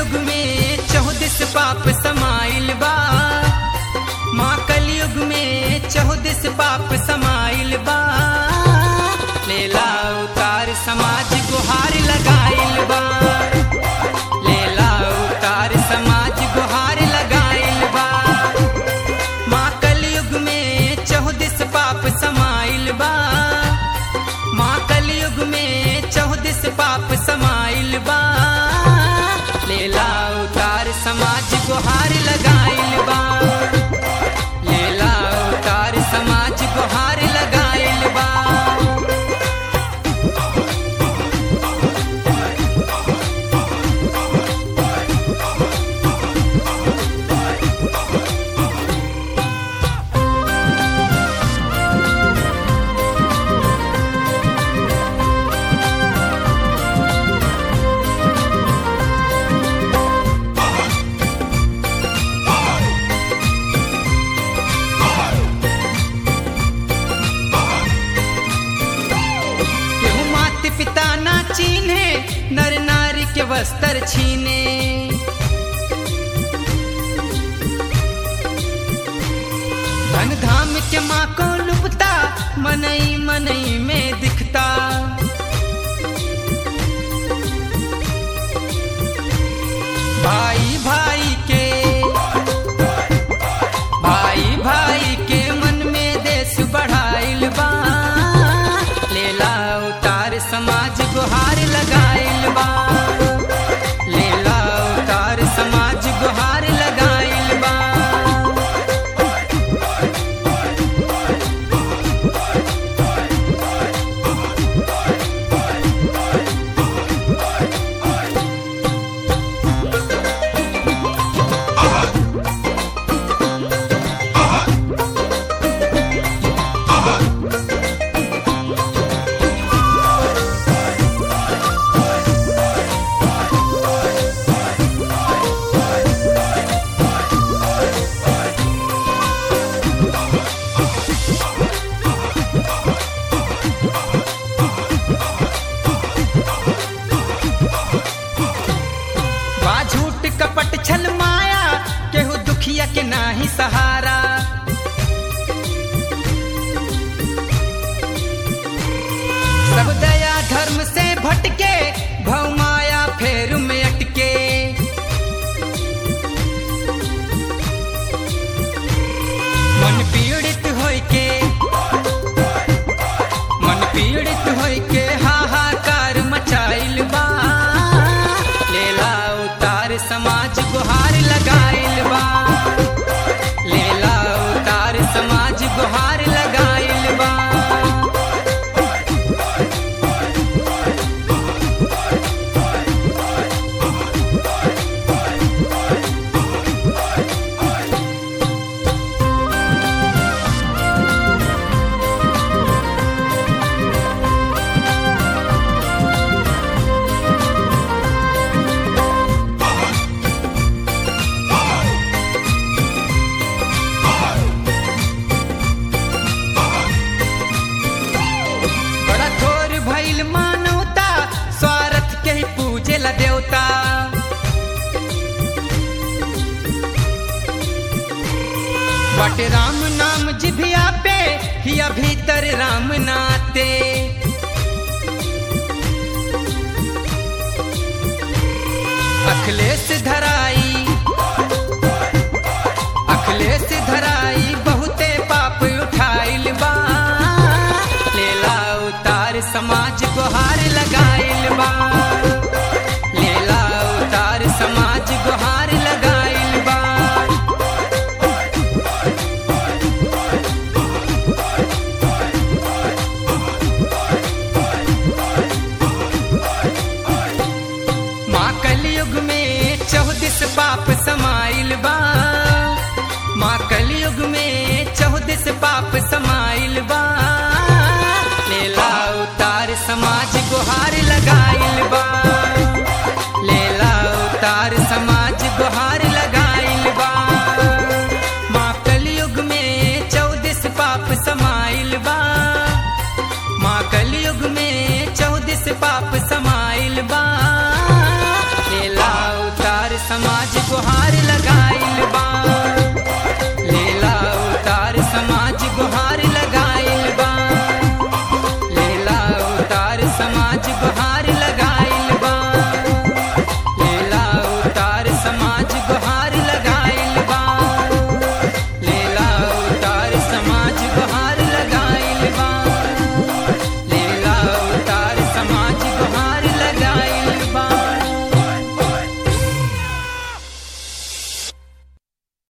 कलयुग में 14 पाप समाइल बा। माँ कलयुग में 14 पाप समाइल बा। लेला उतार समाज गुहार लगाइल बा। लेला उतार समाज गुहार लगाइल बा। माँ कलयुग में 14 पाप समाइल बा। माँ कलयुग में 14 पाप समाइल बा। लेला उतार समाज गुहार लगाइल बा। लेला उतार समाज गुहार लगाइल बा। पिता ना चीन्हे नर नारी के वस्त्र छीने। धन धाम के माँ को लुपता मनई मनई में दिखता। भाई भाई के मन में देश बढ़ाइल बा। लेला उतार समाज गुहार लगाइल बा। लेला उतार समाज गुहार लगाइल बा। झूठ कपट छल माया केहू दुखिया के नाही सहारा। सब दया धर्म से भटके भव माया फेर में अटके। मन पीड़ित होय के हाहाकार मचाइल बा। लेला उतार समाज गुहार लगाइल बा। लेला उतार समाज गुहार लगाइल बा। मानवता स्वार्थ के ही पूजे ला देवता। बट राम नाम जिभिया पे हिया भीतर राम नाते। अखिलेश धराई बहुते पाप उठाइल बा। लेला उतार समाज गुहार लगाइल बा। लेला उतार समाज गुहार लगाइल बा। माँ कलयुग में 14 पाप समाइल बा। माँ कलयुग में 14 पाप समाइल बा।